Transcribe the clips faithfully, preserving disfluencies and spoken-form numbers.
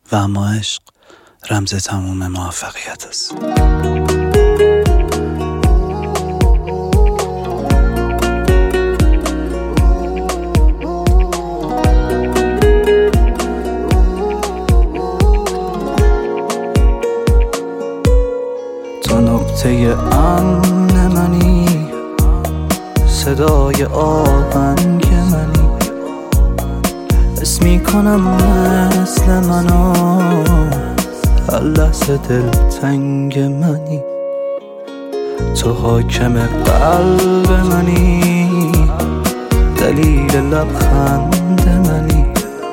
و اما عشق رمز تموم موفقیت است. تو نقطه امن منی، صدای آهنگ منی، حس میکنم مثل منو هر لحظه دلتنگ منی. تو حاکم قلب منی، دلیل لبخند منی،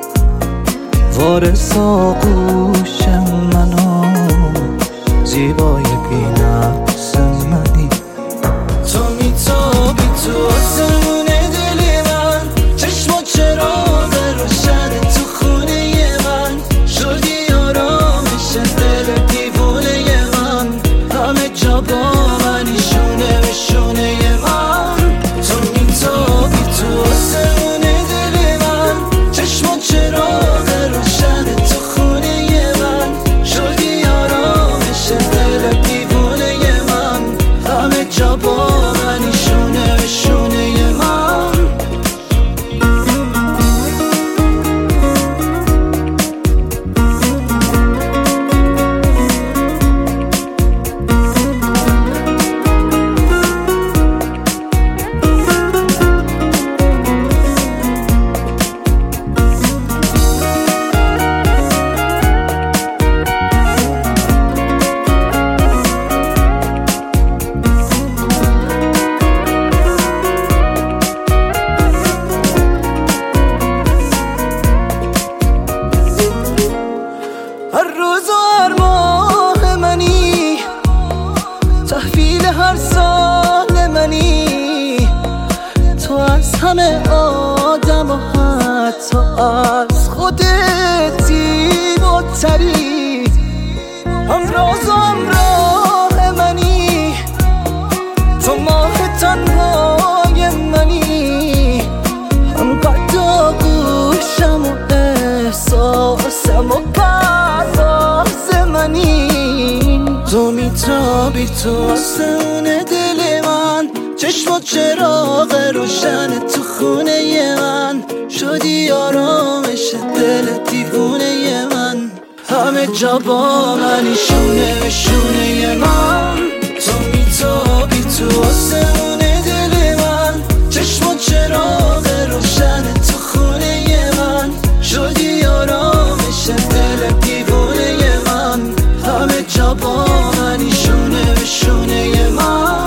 وارث آغوش منو، زیبای بی‌نقص منی. تو میتابی تو آسمون دل من، چشم و چراغ روشن تو خونه من، شدی آرامش دل دیوونه من، همه جا با منی شونه به شونه من. تو میتابی تو آسمون دل من، چشم و چراغ روشن تو خونه من، شدی آرامش دل دیوونه من، همه جا با منی شونه به شونه من. هر روز و هر ماه منی، تحویل هر سال منی، تو از همه آدم و حتی از خودتی بتری. همراز و همراه منی، تو ماه تنهای منی، همقدر آغوشم و احساسم و پرواز منی. تو میتابی تو آسمون دل من، چشم و چراغ روشن تو خونه من، شدی آرامش دل دیوونه من، همه جا با منی شونه به شونه من. تو میتابی تو آسمون دل من، چشم و چراغ روشن تو خونه من، شدی آرامش دل دیوونه من، همه جا با منی شونه به شونه من.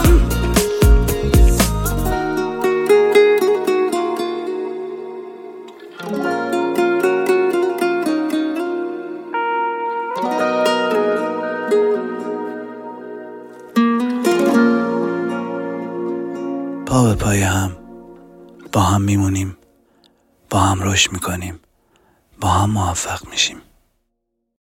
پا به پای هم با هم میمونیم، با هم رشد میکنیم، با هم موفق میشیم.